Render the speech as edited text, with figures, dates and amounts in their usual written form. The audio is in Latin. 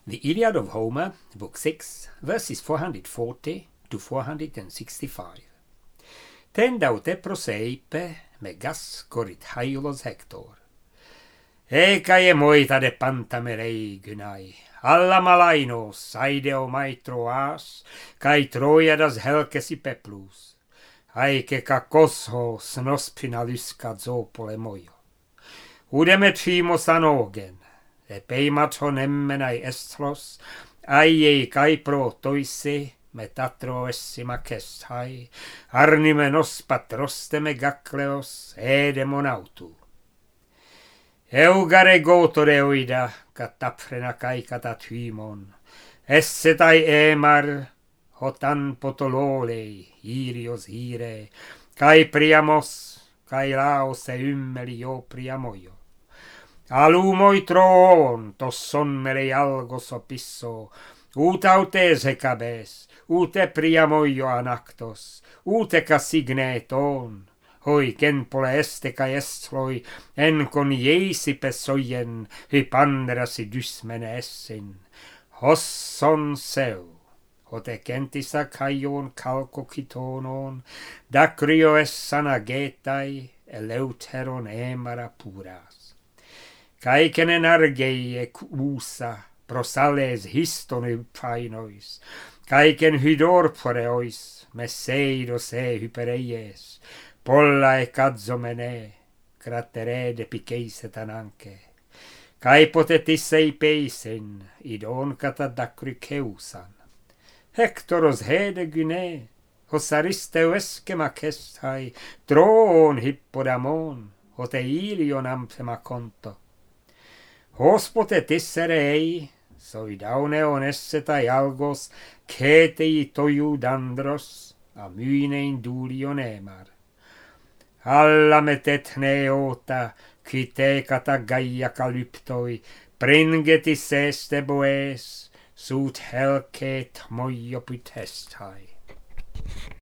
The Iliad of Homer, Book 6, verses 440 to 465. Tendaute proseipe megas corit haiulos Hector. Ekae moita de pantamerei gunai, alla malainos aideo mai Troas, kai Troiadas helkesi peplus, aike kakosho snospinalus kazopole moio. Udemet fimos anogen, epeimaton emmenai estros, aiei kai protoise, metatro essima kesthai, arnimenos patroste megakleos edemonautu. Eugare gotore oida, kataphrena kai katatymon, essetai emar, hotan potololei, irios ire, kai priamos, kai laos ymmelio priamoio. Alumoi troon, tosson melei algos opisso, utautes hecabes, ute priamoio anactos, ute casigneton, hoi kenpole este kai estroi, en con jeisi pesoien, hypanderasi dysmene essin. Hosson seu, hote kentisa kaion kalkokitonon, dacrio essan agetai, eleuteron emara puras. Kaikenen argei usa, prosales histon painois, kaiken hydorporeois, messeidos hypereies, polla kadzomene, craterede piceisetan anche. Kai potetissei peisen, idon catadacryceusan. Hectoros hede gyne, hosaristeu escema kesthai, droon hippodamon, hote ilion amphema conto. Hos potetissere ei, soidauneon essetai algos, cetei toiudandros, amynein dulion emar. Alla metet neota, qui te catagaia calyptoi, pringetis este boes, sut helcet moioput estai.